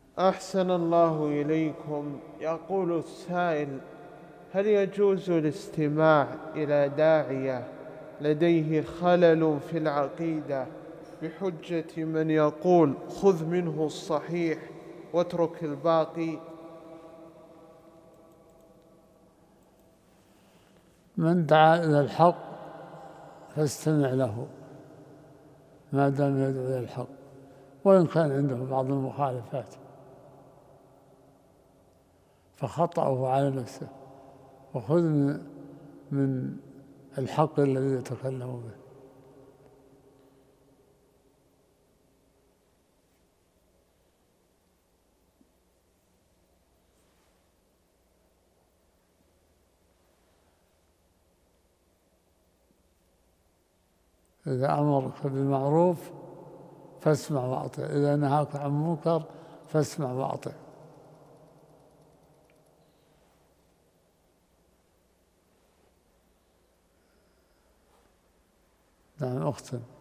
أحسن الله إليكم. يقول السائل: هل يجوز الاستماع إلى داعية لديه خلل في العقيدة بحجة من يقول خذ منه الصحيح واترك الباقي؟ من دعا إلى الحق فاستمع له ما دام يدعو إلى الحق، وإن كان عنده بعض المخالفات فخطأه على نفسه، وخذ من الحق الذي يتكلم به. إذا أمرك بالمعروف فاسمع وأطع، إذا نهاك عن منكر فاسمع وأطع. نعم، أختم.